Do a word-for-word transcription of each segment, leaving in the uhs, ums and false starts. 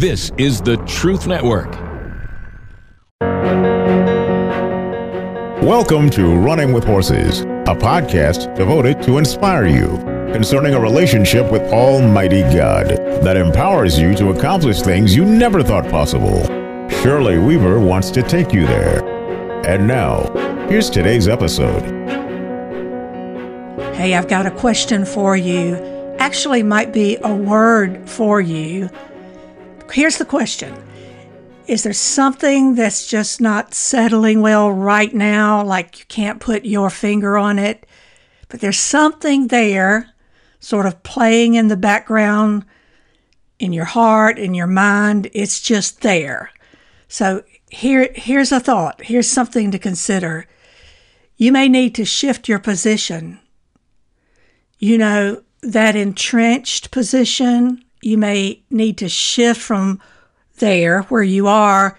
This is the Truth Network. Welcome to Running with Horses, a podcast devoted to inspire you concerning a relationship with Almighty God that empowers you to accomplish things you never thought possible. Shirley Weaver wants to take you there. And now, here's today's episode. Hey, I've got a question for you. Actually, might be a word for you. Here's the question. Is there something that's just not settling well right now, like you can't put your finger on it, but there's something there sort of playing in the background in your heart, in your mind? It's just there. So here, here's a thought. Here's something to consider. You may need to shift your position. You know, that entrenched position, you may need to shift from there where you are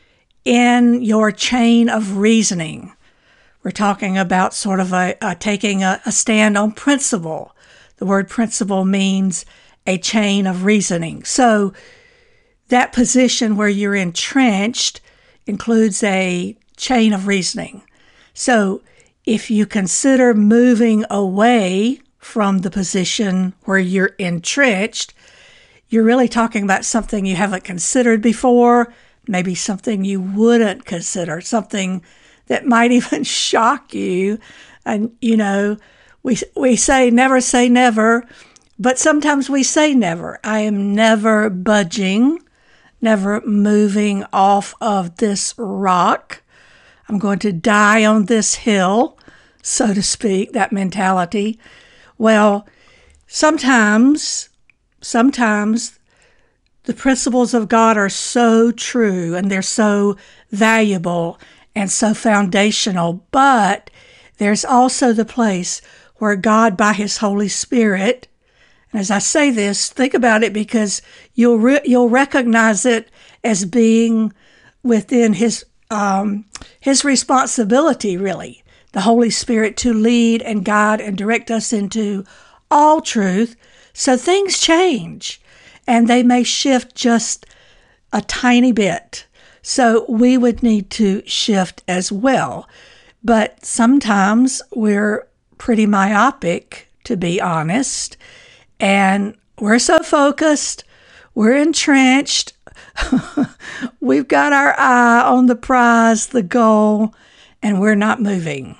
in your chain of reasoning. We're talking about sort of a, a taking a, a stand on principle. The word principle means a chain of reasoning. So that position where you're entrenched includes a chain of reasoning. So if you consider moving away from the position where you're entrenched, you're really talking about something you haven't considered before, maybe something you wouldn't consider, something that might even shock you. And, you know, we we say never say never, but sometimes we say never. I am never budging, never moving off of this rock. I'm going to die on this hill, so to speak, that mentality. Well, sometimes, sometimes the principles of God are so true and they're so valuable and so foundational, but there's also the place where God, by His Holy Spirit, and as I say this, think about it because you'll re- you'll recognize it as being within His um, His responsibility, really. The Holy Spirit to lead and guide and direct us into all truth. So things change and they may shift just a tiny bit. So we would need to shift as well. But sometimes we're pretty myopic, to be honest, and we're so focused, we're entrenched, we've got our eye on the prize, the goal, and we're not moving.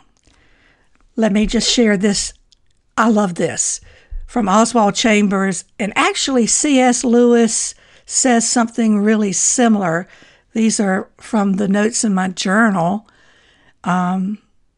Let me just share this. I love this from Oswald Chambers. And actually, C S Lewis says something really similar. These are from the notes in my journal. Um,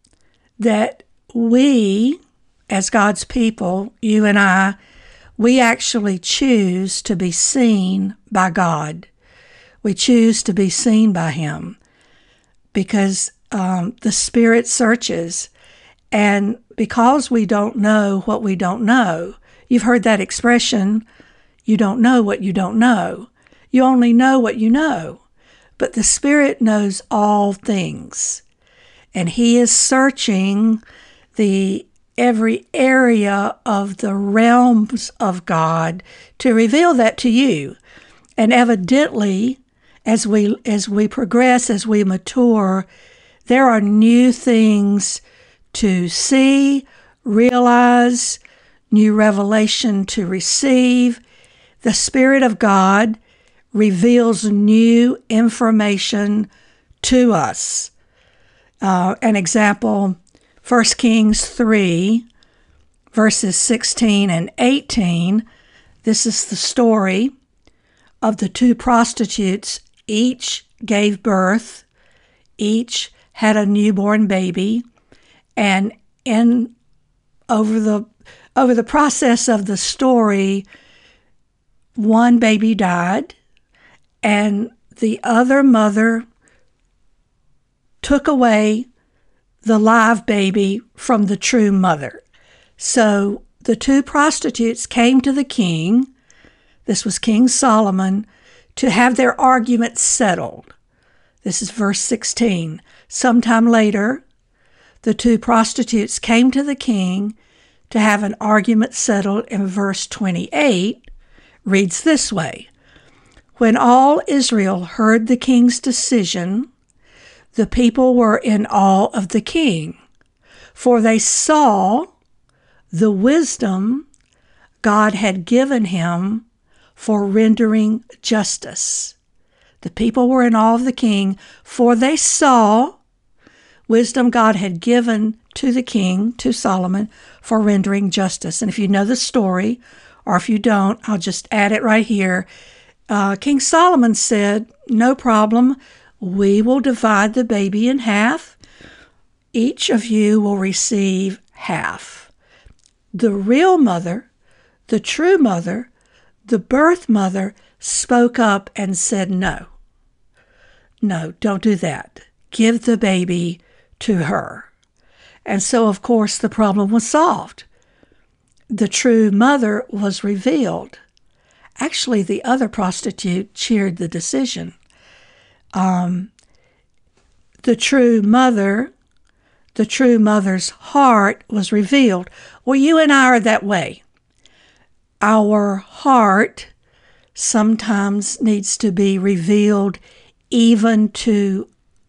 that we, as God's people, you and I, we actually choose to be seen by God. We choose to be seen by Him because um, the Spirit searches. And because we don't know what we don't know, you've heard that expression, you don't know what you don't know. You only know what you know. But the Spirit knows all things. And He is searching the every area of the realms of God to reveal that to you. And evidently, as we as we progress, as we mature, there are new things to see, realize, new revelation to receive. The Spirit of God reveals new information to us. Uh, an example, First Kings three, verses sixteen and eighteen. This is the story of the two prostitutes. Each gave birth. Each had a newborn baby. And in over the over the process of the story, one baby died, and the other mother took away the live baby from the true mother. So the two prostitutes came to the king, this was King Solomon, to have their argument settled. This is verse sixteen. Sometime later, the two prostitutes came to the king to have an argument settled, and verse twenty-eight reads this way. When all Israel heard the king's decision, the people were in awe of the king, for they saw the wisdom God had given him for rendering justice. The people were in awe of the king, for they saw wisdom God had given to the king, to Solomon, for rendering justice. And if you know the story, or if you don't, I'll just add it right here. Uh, King Solomon said, "No problem. We will divide the baby in half. Each of you will receive half." The real mother, the true mother, the birth mother spoke up and said, "No, no, don't do that. Give the baby to her." And so, of course, the problem was solved. The true mother was revealed. Actually, the other prostitute cheered the decision. Um, the true mother, the true mother's heart was revealed. Well, you and I are that way. Our heart sometimes needs to be revealed even to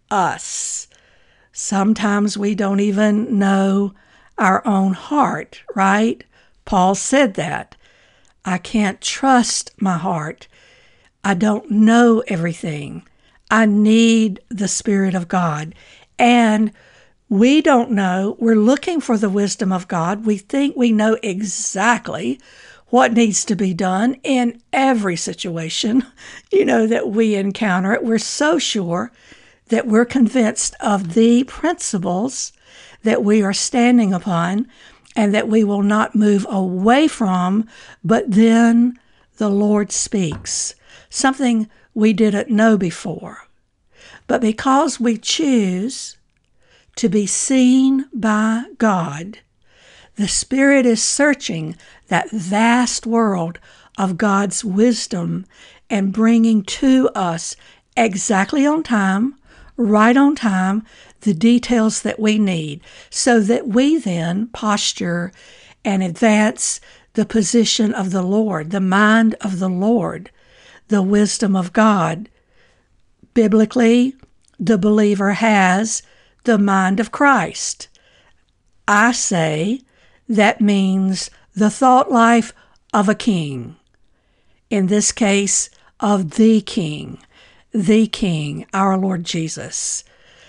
us. Sometimes we don't even know our own heart, right? Paul said that. I can't trust my heart. I don't know everything. I need the Spirit of God. And we don't know. We're looking for the wisdom of God. We think we know exactly what needs to be done in every situation, you know, that we encounter it. We're so sure that we're convinced of the principles that we are standing upon and that we will not move away from, but then the Lord speaks, something we didn't know before. But because we choose to be seen by God, the Spirit is searching that vast world of God's wisdom and bringing to us exactly on time, right on time, the details that we need, so that we then posture and advance the position of the Lord, the mind of the Lord, the wisdom of God. Biblically, the believer has the mind of Christ. I say that means the thought life of a king. In this case, of the King, the King, our Lord Jesus.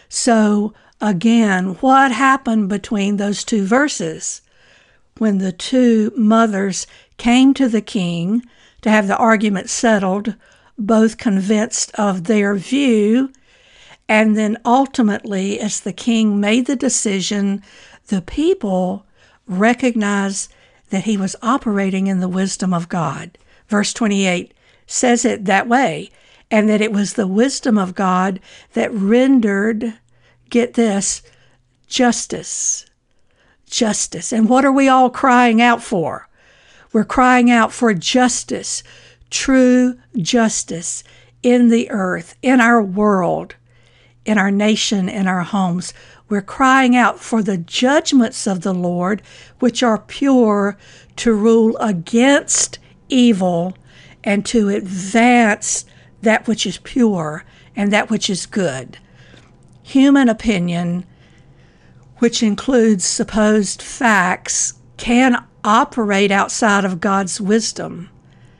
So again, what happened between those two verses? When the two mothers came to the king to have the argument settled, both convinced of their view, and then ultimately, as the king made the decision, the people recognized that he was operating in the wisdom of God. Verse twenty-eight says it that way, and that it was the wisdom of God that rendered, get this, justice. Justice. And what are we all crying out for? We're crying out for justice, true justice in the earth, in our world, in our nation, in our homes. We're crying out for the judgments of the Lord, which are pure, to rule against evil and to advance that which is pure and that which is good. Human opinion, which includes supposed facts, can operate outside of God's wisdom.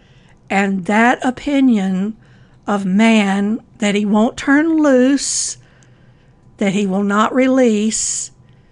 And that opinion of man that he won't turn loose, that he will not release,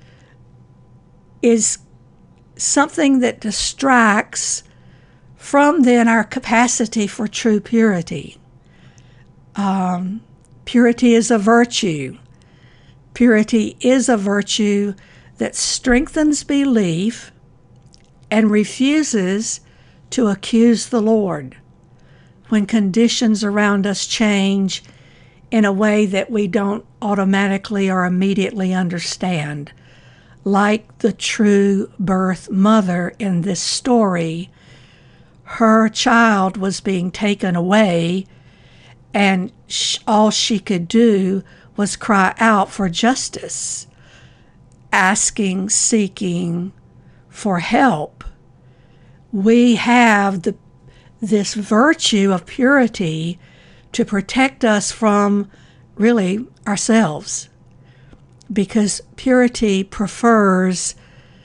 is something that distracts from then our capacity for true purity. Um, purity is a virtue. Purity is a virtue that strengthens belief and refuses to accuse the Lord when conditions around us change in a way that we don't automatically or immediately understand. Like the true birth mother in this story, her child was being taken away, and sh- all she could do was cry out for justice, asking, seeking for help. We have the this virtue of purity to protect us from really ourselves, because purity prefers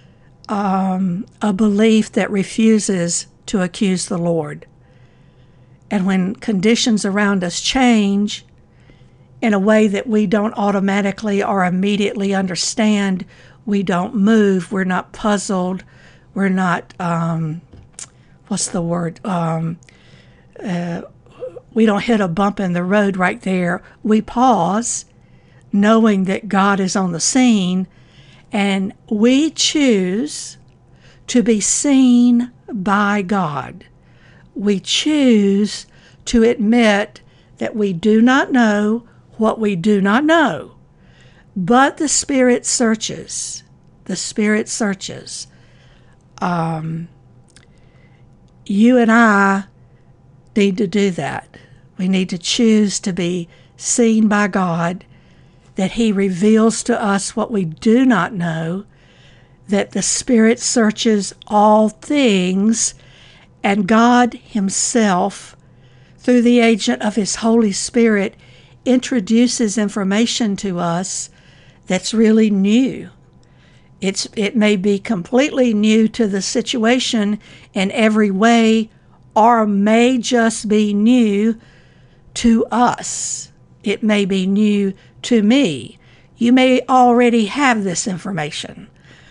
um, a belief that refuses to accuse the Lord. And when conditions around us change in a way that we don't automatically or immediately understand, we don't move, we're not puzzled, we're not, um, what's the word, um, uh, we don't hit a bump in the road right there. We pause, knowing that God is on the scene, and we choose to be seen by God. We choose to admit that we do not know what we do not know, but the Spirit searches. The Spirit searches. Um, you and I need to do that. We need to choose to be seen by God, that He reveals to us what we do not know, that the Spirit searches all things, and God Himself, through the agent of His Holy Spirit, introduces information to us that's really new. It's, it may be completely new to the situation in every way, or may just be new to us. It may be new to me. You may already have this information.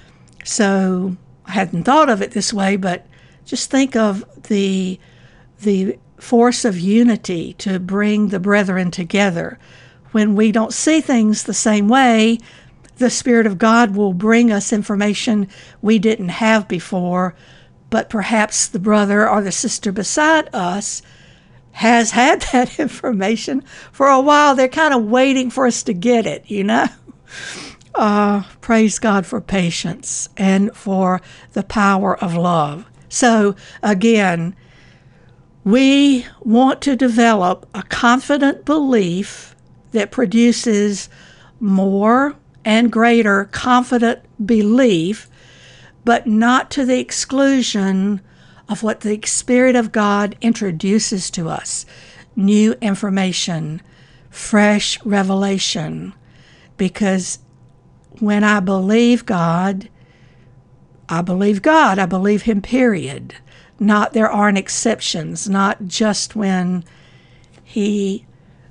So I hadn't thought of it this way, but just think of the the force of unity to bring the brethren together. When we don't see things the same way, the Spirit of God will bring us information we didn't have before, but perhaps the brother or the sister beside us has had that information for a while. They're kind of waiting for us to get it, you know? Uh, praise God for patience and for the power of love. So, again, we want to develop a confident belief that produces more and greater confident belief, but not to the exclusion of what the Spirit of God introduces to us. New information, fresh revelation. Because when I believe God, I believe God. I believe Him, period. Not there aren't exceptions, not just when He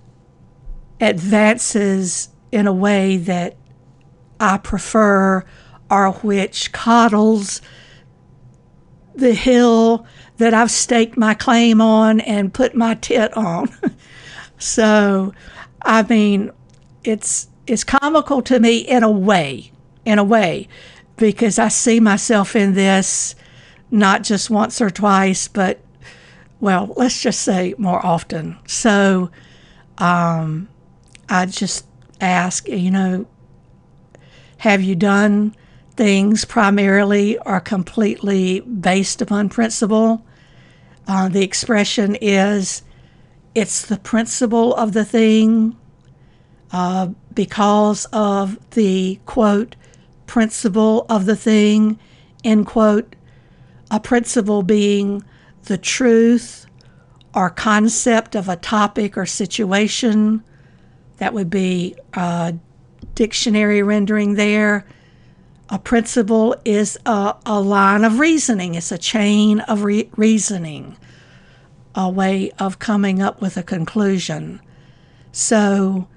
advances in a way that I prefer, or which coddles the hill that I've staked my claim on and put my tit on. So, I mean, it's it's comical to me in a way, in a way, because I see myself in this not just once or twice, but, well, let's just say more often. So, um, I just ask, you know, have you done things primarily or completely based upon principle? Uh, the expression is, it's the principle of the thing, uh, because of the, quote, principle of the thing, end quote, a principle being the truth or concept of a topic or situation. That would be a dictionary rendering there. A principle is a, a line of reasoning. It's a chain of re- reasoning, a way of coming up with a conclusion. So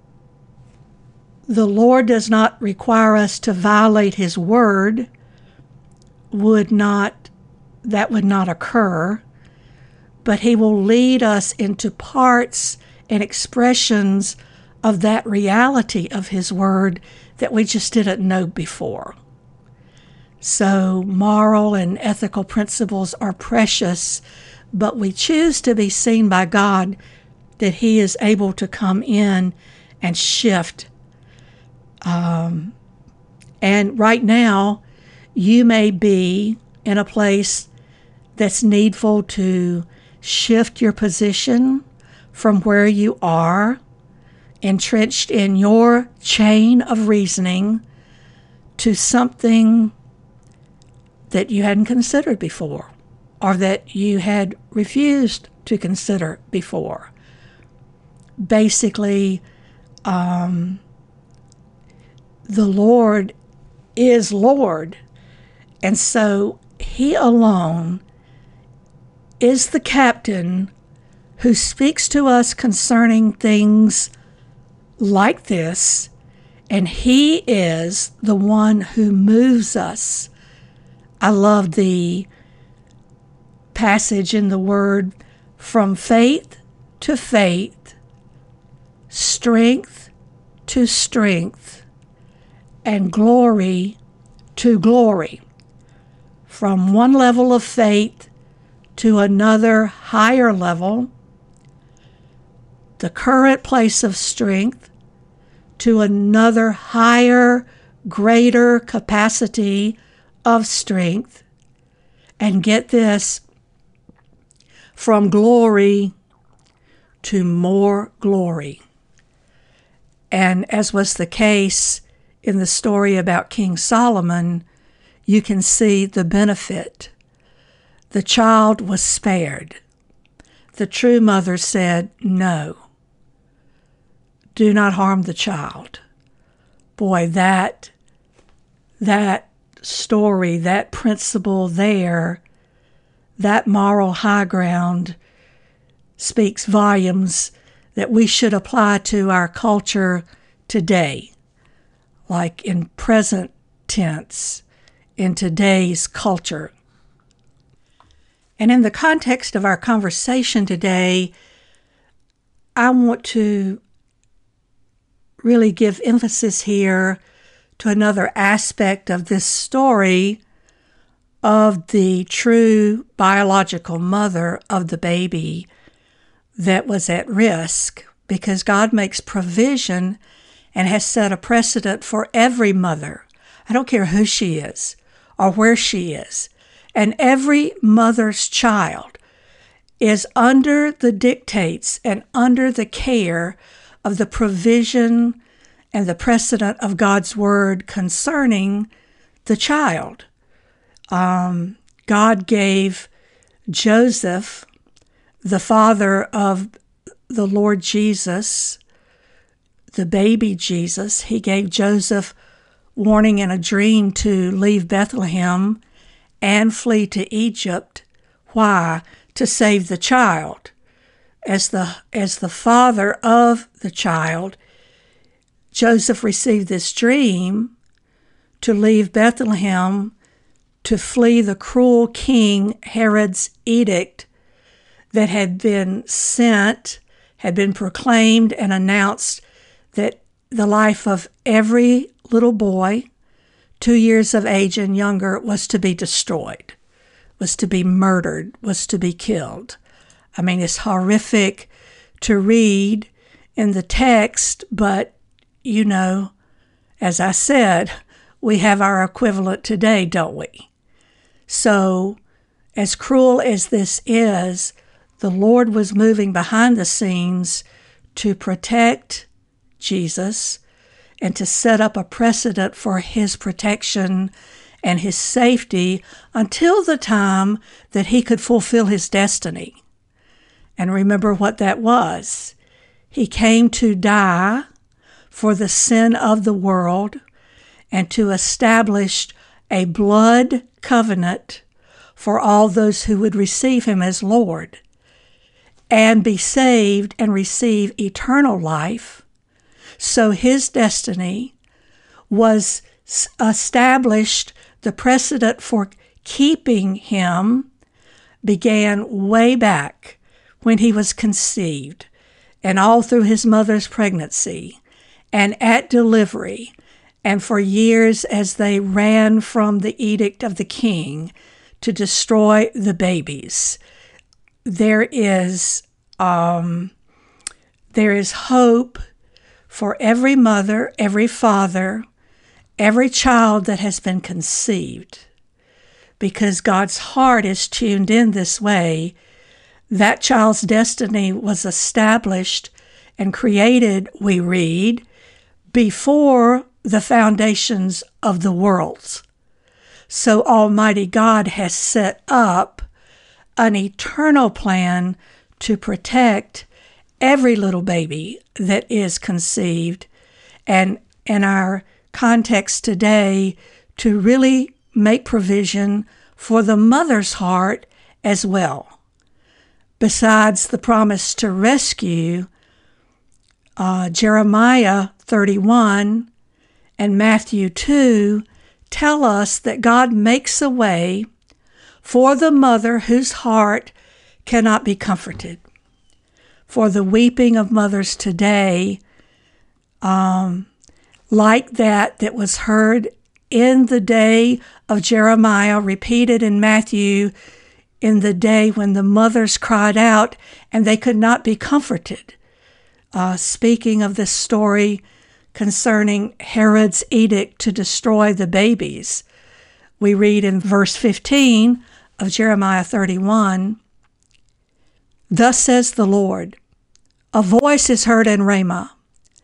the Lord does not require us to violate His word. Would not, that would not occur. But He will lead us into parts and expressions of that reality of His word that we just didn't know before. So moral and ethical principles are precious, but we choose to be seen by God that He is able to come in and shift. Um, and right now, you may be in a place that's needful to shift your position from where you are, entrenched in your chain of reasoning, to something that you hadn't considered before, or that you had refused to consider before. basically um, the Lord is Lord. And so he alone is the captain who speaks to us concerning things like this, and he is the one who moves us. I love the passage in the Word, from faith to faith, strength to strength, and glory to glory. From one level of faith to another higher level, the current place of strength to another higher, greater capacity of strength. And get this, from glory to more glory. And as was the case in the story about King Solomon, you can see the benefit. The child was spared. The true mother said, no, do not harm the child. Boy, that, that story, that principle there, that moral high ground speaks volumes that we should apply to our culture today, like in present tense, in today's culture. And in the context of our conversation today, I want to really give emphasis here to another aspect of this story of the true biological mother of the baby that was at risk, because God makes provision and has set a precedent for every mother. I don't care who she is or where she is. And every mother's child is under the dictates and under the care of the provision and the precedent of God's word concerning the child. Um, God gave Joseph, the father of the Lord Jesus, the baby Jesus, he gave Joseph warning in a dream to leave Bethlehem and flee to Egypt. Why? To save the child. As the, as the father of the child, Joseph received this dream to leave Bethlehem to flee the cruel king Herod's edict that had been sent, had been proclaimed and announced that the life of every little boy, two years of age and younger, was to be destroyed, was to be murdered, was to be killed. I mean, it's horrific to read in the text, but, you know, as I said, we have our equivalent today, don't we? So, as cruel as this is, the Lord was moving behind the scenes to protect Jesus and to set up a precedent for his protection and his safety until the time that he could fulfill his destiny. And remember what that was. He came to die for the sin of the world and to establish a blood covenant for all those who would receive him as Lord and be saved and receive eternal life. So his destiny was established. The precedent for keeping him began way back when he was conceived, and all through his mother's pregnancy, and at delivery, and for years as they ran from the edict of the king to destroy the babies. There is, um, there is hope for every mother, every father, every child that has been conceived, because God's heart is tuned in this way. That child's destiny was established and created, we read, before the foundations of the worlds. So Almighty God has set up an eternal plan to protect every little baby that is conceived, and in our context today, to really make provision for the mother's heart as well. Besides the promise to rescue, uh, Jeremiah thirty-one and Matthew two tell us that God makes a way for the mother whose heart cannot be comforted. For the weeping of mothers today, um, like that that was heard in the day of Jeremiah, repeated in Matthew, in the day when the mothers cried out and they could not be comforted. Uh, speaking of this story concerning Herod's edict to destroy the babies, we read in verse fifteen of Jeremiah thirty-one, "Thus says the Lord, a voice is heard in Ramah,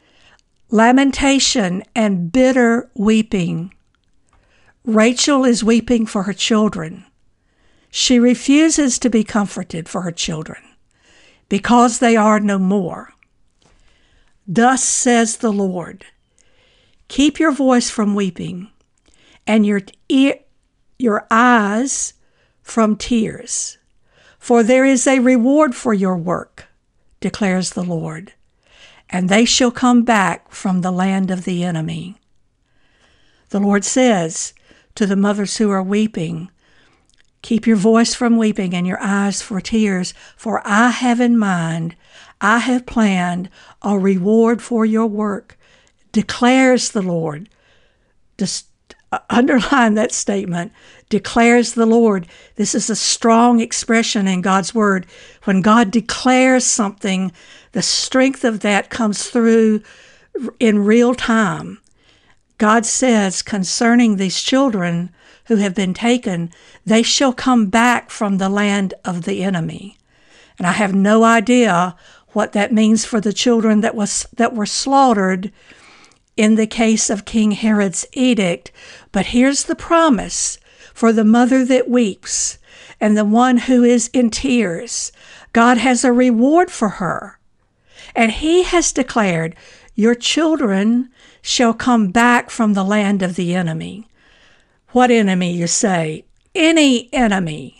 lamentation and bitter weeping. Rachel is weeping for her children. She refuses to be comforted for her children, because they are no more. Thus says the Lord, keep your voice from weeping, and your ear, your eyes from tears, for there is a reward for your work, declares the Lord, and they shall come back from the land of the enemy." The Lord says to the mothers who are weeping, keep your voice from weeping and your eyes for tears, for I have in mind, I have planned a reward for your work, declares the Lord. Just underline that statement, declares the Lord. This is a strong expression in God's word. When God declares something, the strength of that comes through in real time. God says concerning these children who have been taken, they shall come back from the land of the enemy. And I have no idea what that means for the children that was that were slaughtered in the case of King Herod's edict. But here's the promise for the mother that weeps and the one who is in tears. God has a reward for her. And he has declared, your children shall come back from the land of the enemy. What enemy, you say? Any enemy.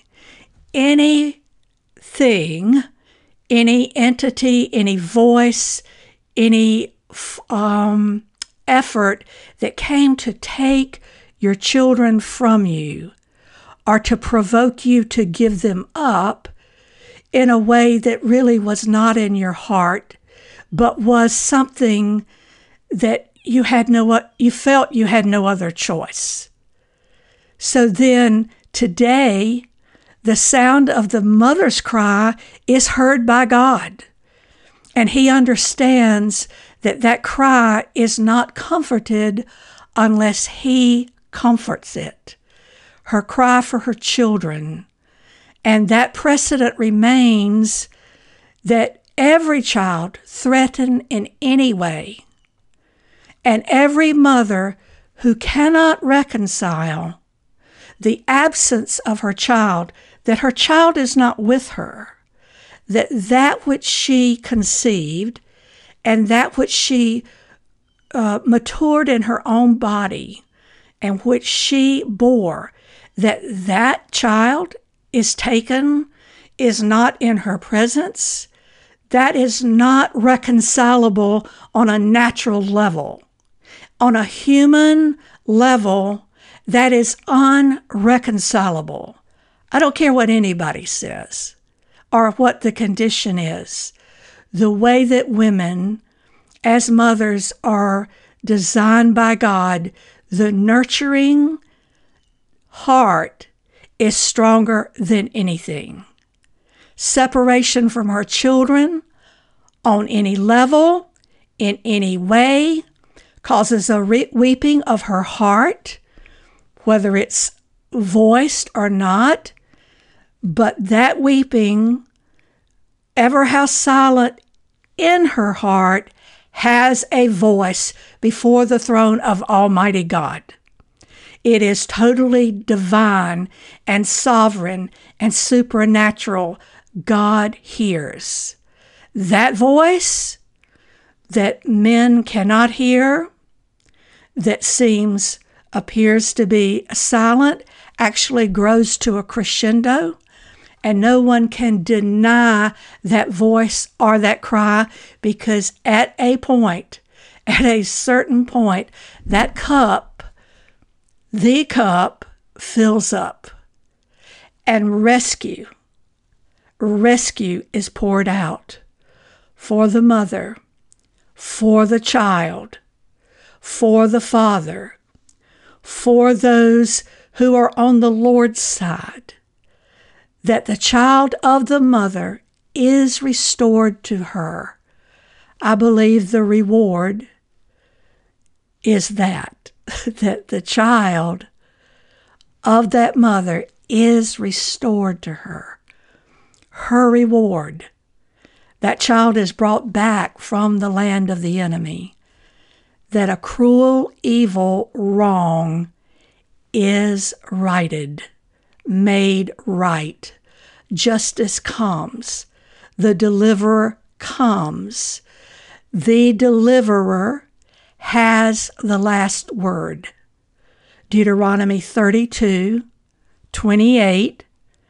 Anything, any entity, any voice, any um, effort that came to take your children from you or to provoke you to give them up in a way that really was not in your heart, but was something that you had no, you felt you had no other choice. So then today, the sound of the mother's cry is heard by God. And he understands that that cry is not comforted unless he comforts it. Her cry for her children. And that precedent remains that every child threatened in any way, and every mother who cannot reconcile the absence of her child, that her child is not with her, that that which she conceived and that which she uh, matured in her own body and which she bore, that that child is taken, is not in her presence, that is not reconcilable on a natural level. On a human level, that is unreconcilable. I don't care what anybody says or what the condition is. The way that women, as mothers, are designed by God, the nurturing heart is stronger than anything. Separation from her children on any level, in any way, causes a re- weeping of her heart, whether it's voiced or not. But that weeping, ever how silent in her heart, has a voice before the throne of Almighty God. It is totally divine and sovereign and supernatural. God hears. That voice that men cannot hear, that seems, appears to be silent, actually grows to a crescendo, and no one can deny that voice or that cry, because at a point, at a certain point, that cup, the cup, fills up, and rescue, rescue is poured out for the mother, for the child, for the father, for those who are on the Lord's side, that the child of the mother is restored to her. I believe the reward is that, that the child of that mother is restored to her. Her reward. That child is brought back from the land of the enemy. That a cruel, evil wrong is righted, made right. Justice comes. The deliverer comes. The deliverer has the last word. Deuteronomy thirty-two twenty-eight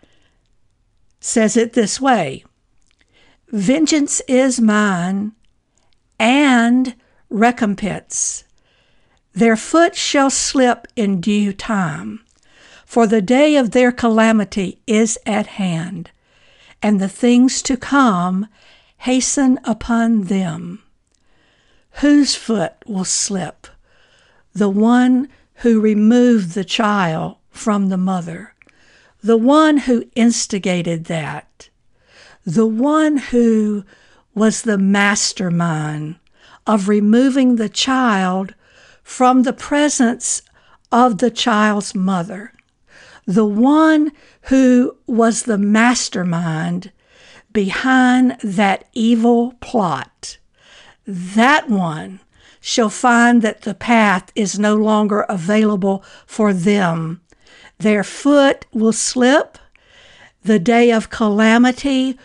says it this way: vengeance is mine, and recompense. Their foot shall slip in due time, for the day of their calamity is at hand, and the things to come hasten upon them. Whose foot will slip? The one who removed the child from the mother, the one who instigated that, the one who was the mastermind of removing the child from the presence of the child's mother, the one who was the mastermind behind that evil plot. That one shall find that the path is no longer available for them. Their foot will slip. The day of calamity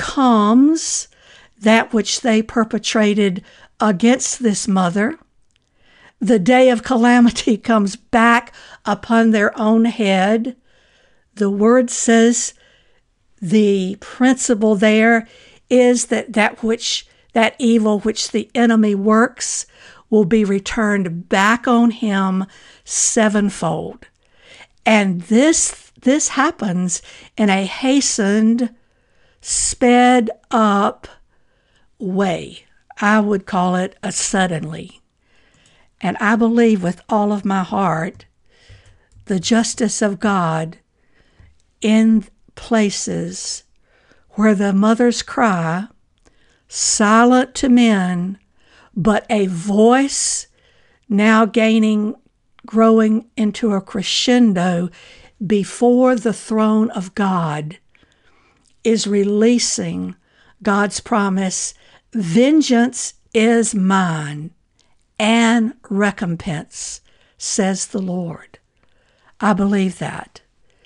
comes, that which they perpetrated against this mother. The day of calamity comes back upon their own head. The word says the principle there is that that which that evil which the enemy works will be returned back on him sevenfold. And this this happens in a hastened, sped up way. I would call it a suddenly. And I believe with all of my heart the justice of God in places where the mother's cry, silent to men, but a voice now gaining, growing into a crescendo before the throne of God, is releasing God's promise, vengeance is mine, and recompense, says the Lord. I believe that.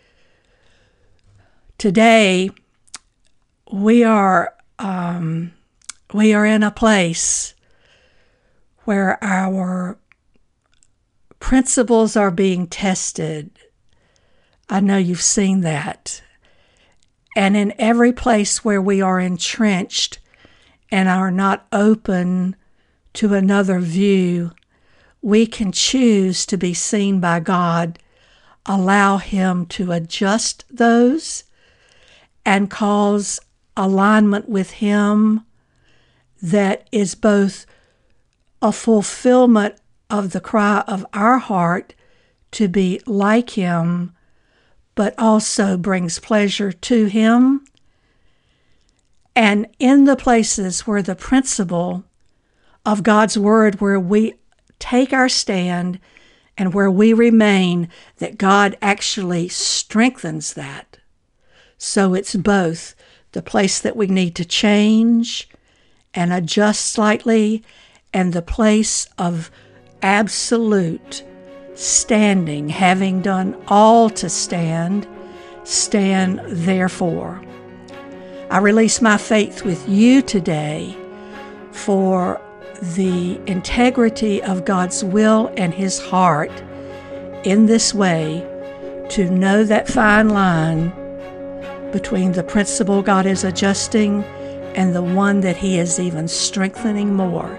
Today, we are um, we are in a place where our principles are being tested. I know you've seen that. And in every place where we are entrenched and are not open to another view, we can choose to be seen by God, allow Him to adjust those and cause alignment with Him that is both a fulfillment of the cry of our heart to be like Him, but also brings pleasure to Him. And in the places where the principle of God's Word, where we take our stand and where we remain, that God actually strengthens that. So it's both the place that we need to change and adjust slightly, and the place of absolute standing, having done all to stand, stand therefore. I release my faith with you today for the integrity of God's will and His heart in this way, to know that fine line between the principle God is adjusting and the one that He is even strengthening more.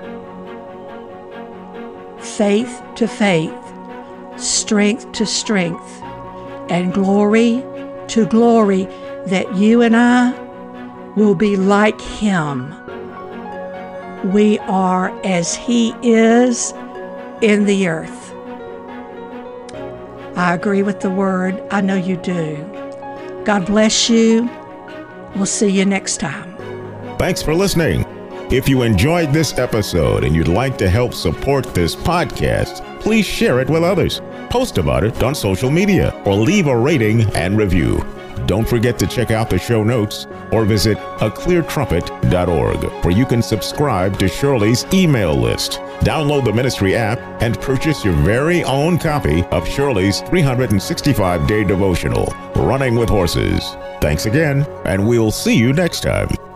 Faith to faith, strength to strength, and glory to glory, that you and I will be like Him. We are as He is in the earth. I agree with the word. I know you do. God bless you. We'll see you next time. Thanks for listening. If you enjoyed this episode and you'd like to help support this podcast, please share it with others. Post about it on social media or leave a rating and review. Don't forget to check out the show notes or visit a clear trumpet dot org, where you can subscribe to Shirley's email list, download the ministry app, and purchase your very own copy of Shirley's three hundred sixty-five day devotional, Running with Horses. Thanks again, and we'll see you next time.